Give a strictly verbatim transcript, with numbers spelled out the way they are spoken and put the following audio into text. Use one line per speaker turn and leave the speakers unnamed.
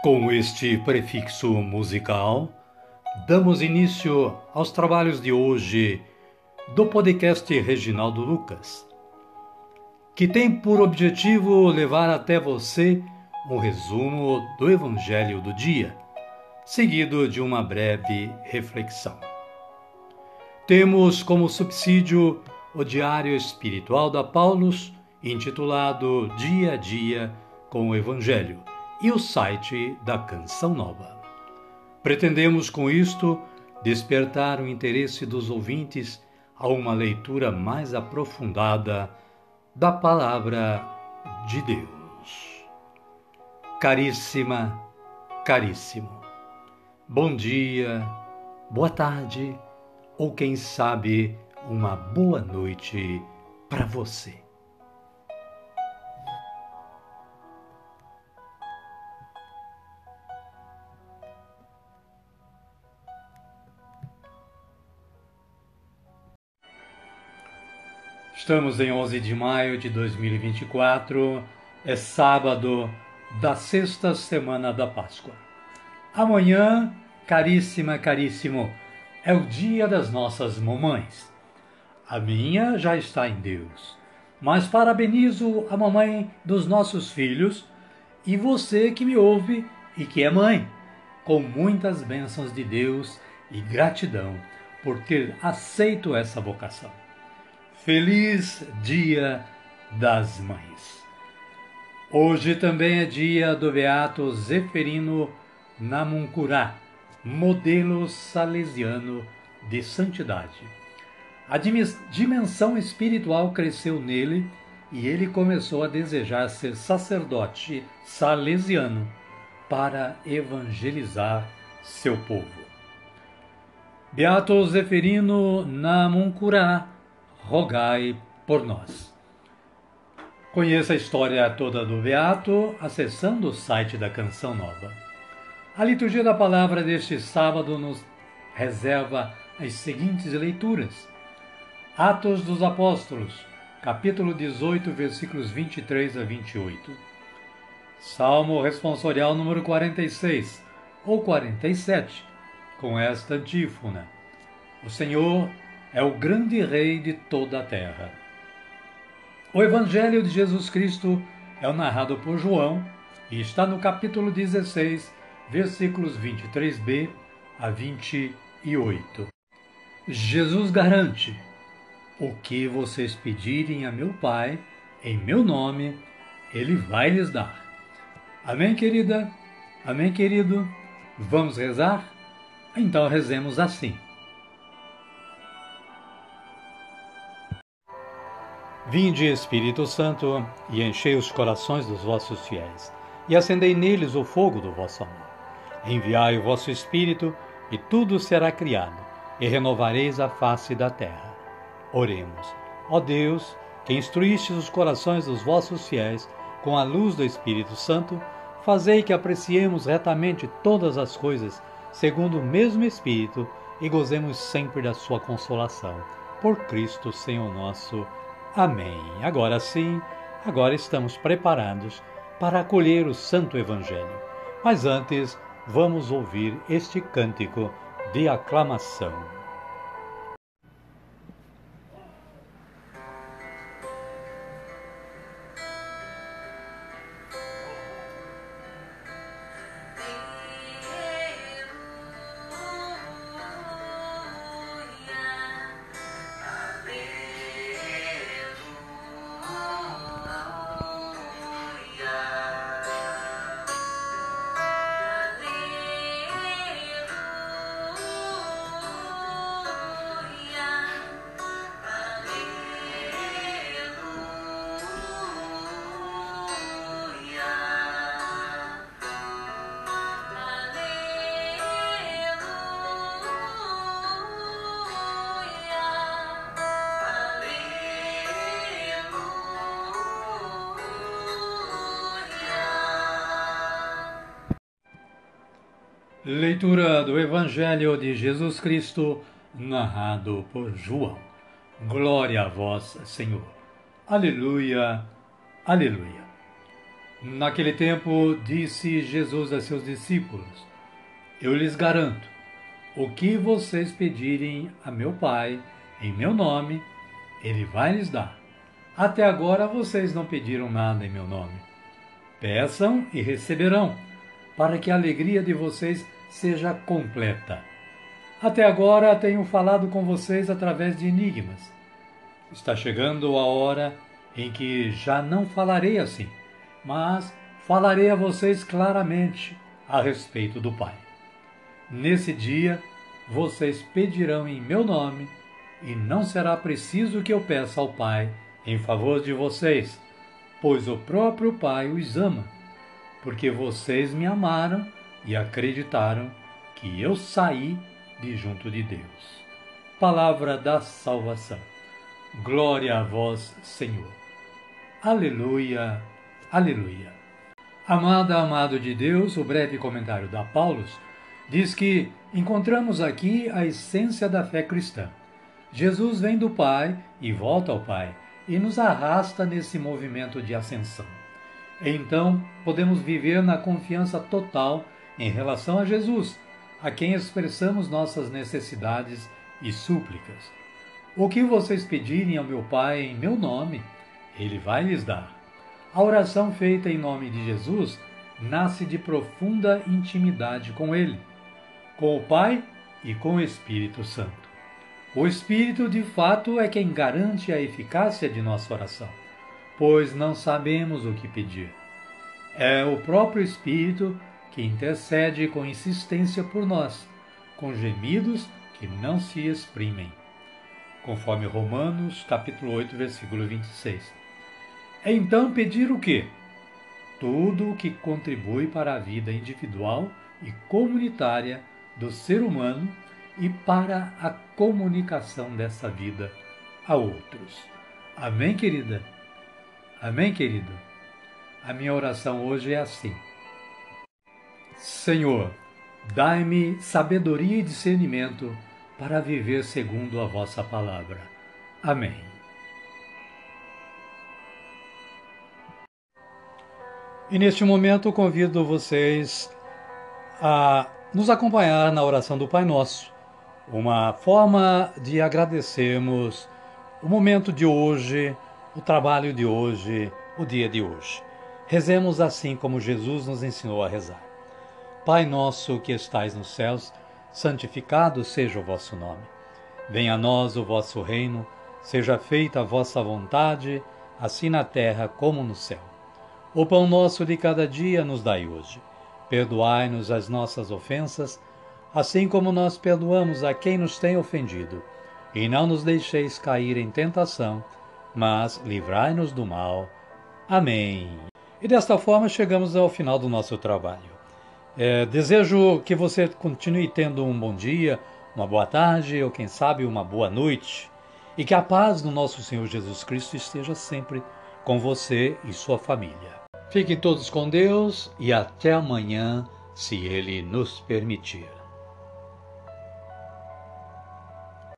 Com este prefixo musical, damos início aos trabalhos de hoje do podcast Reginaldo Lucas, que tem por objetivo levar até você um resumo do Evangelho do dia, seguido de uma breve reflexão. Temos como subsídio o Diário Espiritual da Paulus, intitulado Dia a Dia com o Evangelho, e o site da Canção Nova. Pretendemos com isto despertar o interesse dos ouvintes a uma leitura mais aprofundada da Palavra de Deus. Caríssima, caríssimo, bom dia, boa tarde ou quem sabe uma boa noite para você. Estamos em onze de maio de dois mil e vinte e quatro, é sábado da sexta semana da Páscoa. Amanhã, caríssima, caríssimo, é o dia das nossas mamães. A minha já está em Deus, mas parabenizo a mamãe dos nossos filhos e você que me ouve e que é mãe, com muitas bênçãos de Deus e gratidão por ter aceito essa vocação. Feliz Dia das Mães! Hoje também é dia do Beato Zeferino Namuncurá, modelo salesiano de santidade. A dimensão espiritual cresceu nele e ele começou a desejar ser sacerdote salesiano para evangelizar seu povo. Beato Zeferino Namuncurá, rogai por nós. Conheça a história toda do Beato acessando o site da Canção Nova. A liturgia da palavra deste sábado nos reserva as seguintes leituras. Atos dos Apóstolos, capítulo dezoito, versículos vinte e três a vinte e oito. Salmo responsorial número quarenta e seis, ou quarenta e sete, com esta antífona. O Senhor é o grande Rei de toda a terra. O Evangelho de Jesus Cristo é o narrado por João e está no capítulo dezesseis, versículos vinte e três b a vinte e oito. Jesus garante: o que vocês pedirem a meu Pai, em meu nome, Ele vai lhes dar. Amém, querida? Amém, querido? Vamos rezar? Então rezemos assim. Vinde, Espírito Santo, e enchei os corações dos vossos fiéis, e acendei neles o fogo do vosso amor. Enviai o vosso Espírito, e tudo será criado, e renovareis a face da terra. Oremos. Ó Deus, que instruístes os corações dos vossos fiéis com a luz do Espírito Santo, fazei que apreciemos retamente todas as coisas, segundo o mesmo Espírito, e gozemos sempre da sua consolação. Por Cristo, Senhor nosso. Amém. Agora sim, agora estamos preparados para acolher o Santo Evangelho. Mas antes, vamos ouvir este cântico de aclamação. Leitura do Evangelho de Jesus Cristo, narrado por João. Glória a vós, Senhor. Aleluia, aleluia. Naquele tempo, disse Jesus a seus discípulos: Eu lhes garanto, o que vocês pedirem a meu Pai, em meu nome, Ele vai lhes dar. Até agora vocês não pediram nada em meu nome. Peçam e receberão, para que a alegria de vocês seja completa. Até agora tenho falado com vocês através de enigmas. Está chegando a hora em que já não falarei assim, mas falarei a vocês claramente a respeito do Pai. Nesse dia, vocês pedirão em meu nome, e não será preciso que eu peça ao Pai em favor de vocês, pois o próprio Pai os ama, porque vocês me amaram e acreditaram que eu saí de junto de Deus. Palavra da salvação. Glória a vós, Senhor. Aleluia, aleluia. Amada, amado de Deus, o breve comentário da Paulus diz que encontramos aqui a essência da fé cristã. Jesus vem do Pai e volta ao Pai e nos arrasta nesse movimento de ascensão. Então, podemos viver na confiança total em relação a Jesus, a quem expressamos nossas necessidades e súplicas. O que vocês pedirem ao meu Pai em meu nome, Ele vai lhes dar. A oração feita em nome de Jesus nasce de profunda intimidade com Ele, com o Pai e com o Espírito Santo. O Espírito, de fato, é quem garante a eficácia de nossa oração, pois não sabemos o que pedir. É o próprio Espírito que intercede com insistência por nós, com gemidos que não se exprimem, conforme Romanos, capítulo oito, versículo vinte e seis. É então pedir o quê? Tudo o que contribui para a vida individual e comunitária do ser humano e para a comunicação dessa vida a outros. Amém, querida? Amém, querido? A minha oração hoje é assim: Senhor, dai-me sabedoria e discernimento para viver segundo a vossa palavra. Amém. E neste momento convido vocês a nos acompanhar na oração do Pai Nosso, uma forma de agradecermos o momento de hoje, o trabalho de hoje, o dia de hoje. Rezemos assim como Jesus nos ensinou a rezar. Pai nosso que estais nos céus, santificado seja o vosso nome. Venha a nós o vosso reino, seja feita a vossa vontade, assim na terra como no céu. O pão nosso de cada dia nos dai hoje. Perdoai-nos as nossas ofensas, assim como nós perdoamos a quem nos tem ofendido. E não nos deixeis cair em tentação, mas livrai-nos do mal. Amém. E desta forma chegamos ao final do nosso trabalho. É, desejo que você continue tendo um bom dia, uma boa tarde ou quem sabe uma boa noite. E que a paz do nosso Senhor Jesus Cristo esteja sempre com você e sua família. Fiquem todos com Deus e até amanhã, se Ele nos permitir.